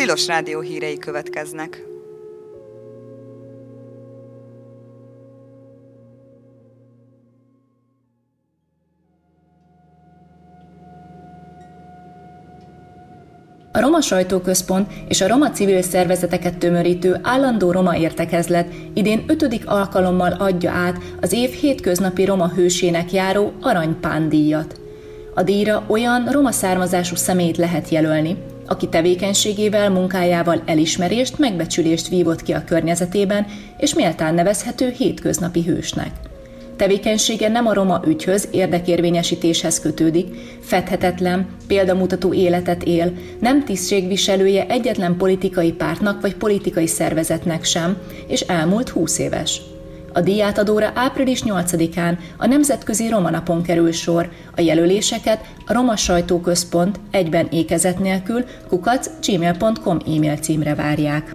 Tilos Rádió hírei következnek. A Roma Sajtóközpont és a roma civil szervezeteket tömörítő állandó roma értekezlet idén 5. alkalommal adja át az év hétköznapi roma hősének járó Arany Pán díjat. A díjra olyan roma származású személyt lehet jelölni, aki tevékenységével, munkájával elismerést, megbecsülést vívott ki a környezetében, és méltán nevezhető hétköznapi hősnek. Tevékenysége nem a roma ügyhöz, érdekérvényesítéshez kötődik, fedhetetlen, példamutató életet él, nem tisztségviselője egyetlen politikai pártnak vagy politikai szervezetnek sem, és elmúlt 20 éves. A díjátadóra április 8-án a Nemzetközi Roma Napon kerül sor, a jelöléseket a Roma Sajtóközpont egyben ékezet nélkül @gmail.com e-mail címre várják.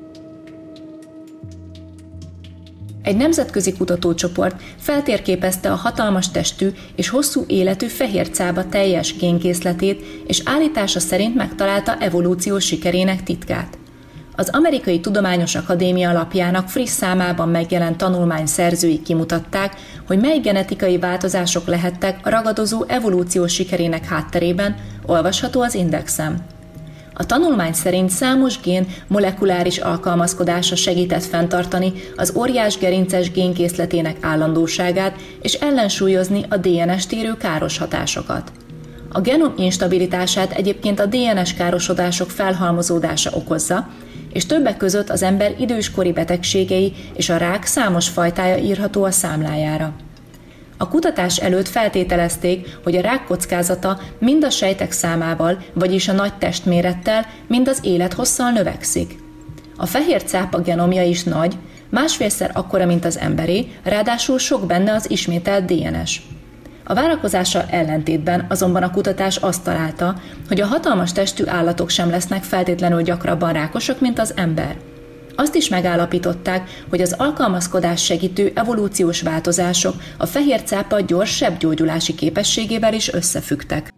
Egy nemzetközi kutatócsoport feltérképezte a hatalmas testű és hosszú életű fehér cápa teljes génkészletét, és állítása szerint megtalálta evolúciós sikerének titkát. Az Amerikai Tudományos Akadémia lapjának friss számában megjelent tanulmány szerzői kimutatták, hogy mely genetikai változások lehettek a ragadozó evolúciós sikerének hátterében, olvasható az Indexen. A tanulmány szerint számos gén molekuláris alkalmazkodása segített fenntartani az óriásgerinces génkészletének állandóságát és ellensúlyozni a DNS-t érő káros hatásokat. A genom instabilitását egyébként a DNS károsodások felhalmozódása okozza, és többek között az ember időskori betegségei és a rák számos fajtája írható a számlájára. A kutatás előtt feltételezték, hogy a rák kockázata mind a sejtek számával, vagyis a nagy testmérettel, mind az élethosszal növekszik. A fehér cápa genomja is nagy, másfélszer akkora, mint az emberé, ráadásul sok benne az ismételt DNS. A várakozással ellentétben azonban a kutatás azt találta, hogy a hatalmas testű állatok sem lesznek feltétlenül gyakrabban rákosak, mint az ember. Azt is megállapították, hogy az alkalmazkodás segítő evolúciós változások a fehér cápa gyors sebgyógyulási képességével is összefüggtek.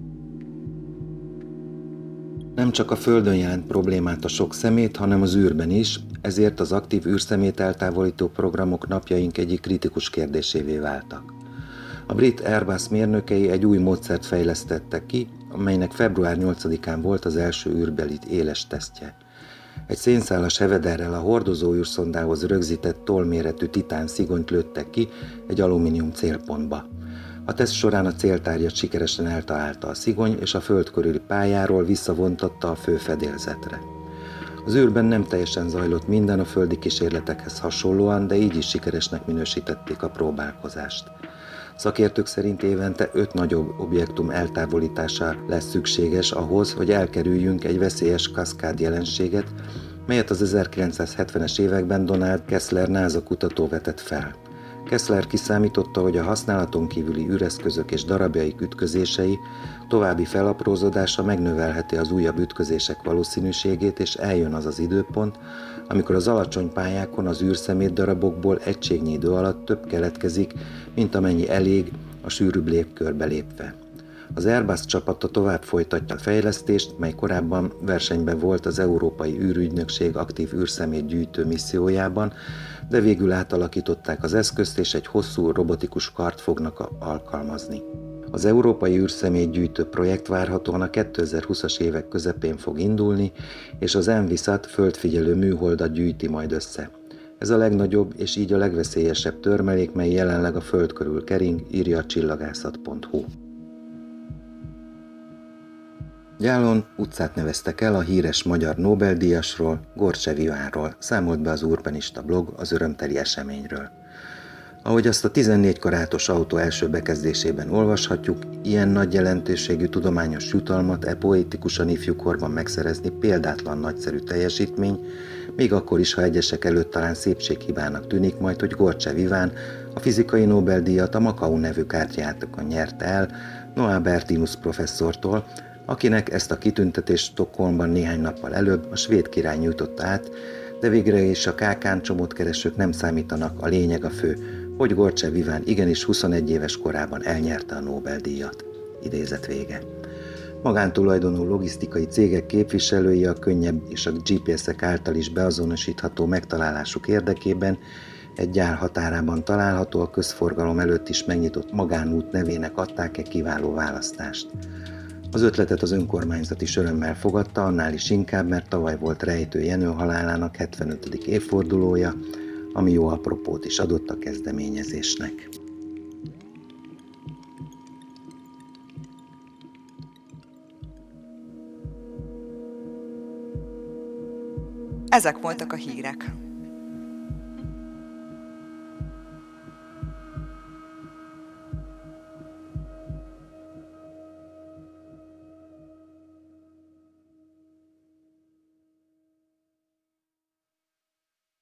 Nem csak a Földön jelent problémát a sok szemét, hanem az űrben is, ezért az aktív űrszemét eltávolító programok napjaink egyik kritikus kérdésévé váltak. A brit Airbus mérnökei egy új módszert fejlesztettek ki, amelynek február 8-án volt az első űrbeli éles tesztje. Egy szénszálas hevederrel a hordozó űrszondához rögzített tollméretű titán szigonyt lőttek ki egy alumínium célpontba. A teszt során a céltárgyat sikeresen eltalálta a szigony, és a föld körüli pályáról visszavontatta a fő fedélzetre. Az űrben nem teljesen zajlott minden a földi kísérletekhez hasonlóan, de így is sikeresnek minősítették a próbálkozást. Szakértők szerint évente 5 nagyobb objektum eltávolítása lesz szükséges ahhoz, hogy elkerüljünk egy veszélyes kaszkád jelenséget, melyet az 1970-es években Donald Kessler NASA kutató vetett fel. Kessler kiszámította, hogy a használaton kívüli űreszközök és darabjaik ütközései további felaprózódása megnövelheti az újabb ütközések valószínűségét, és eljön az az időpont, amikor az alacsony pályákon az űrszemét darabokból egységnyi idő alatt több keletkezik, mint amennyi elég a sűrűbb légkörbe lépve. Az Airbus csapata tovább folytatja a fejlesztést, mely korábban versenyben volt az Európai űrügynökség aktív űrszemét gyűjtő missziójában, de végül átalakították az eszközt, és egy hosszú robotikus kart fognak alkalmazni. Az Európai űrszemét gyűjtő projekt várhatóan a 2020-as évek közepén fog indulni, és az Envisat földfigyelő műholdat gyűjti majd össze. Ez a legnagyobb és így a legveszélyesebb törmelék, mely jelenleg a Föld körül kering, írja a csillagászat.hu. Gyálon utcát neveztek el a híres magyar Nobel-díjasról, Gorcsev Ivánról, számolt be az Urbanista blog az örömteli eseményről. Ahogy azt a 14 karátos autó első bekezdésében olvashatjuk, ilyen nagy jelentőségű tudományos jutalmat poetikusan ifjúkorban megszerezni példátlan nagyszerű teljesítmény, még akkor is, ha egyesek előtt talán szépséghibának tűnik majd, hogy Gorcsev Iván a fizikai Nobel-díjat a Makau nevű kártyajátékon nyerte el Noah Bertinus professzortól, akinek ezt a kitüntetést Stockholmban néhány nappal előbb a svéd király nyújtotta át, de végre is a kákáncsomótkeresők nem számítanak, a lényeg a fő, hogy Gorcsev Iván igenis 21 éves korában elnyerte a Nobel-díjat. Idézet vége. Magántulajdonú logisztikai cégek képviselői a könnyebb és a GPS-ek által is beazonosítható megtalálásuk érdekében egy gyár határában található, a közforgalom előtt is megnyitott magánút nevének adták kiváló választást. Az ötletet az önkormányzat is örömmel fogadta, annál is inkább, mert tavaly volt Rejtő Jenő halálának 75. évfordulója, ami jó apropót is adott a kezdeményezésnek. Ezek voltak a hírek.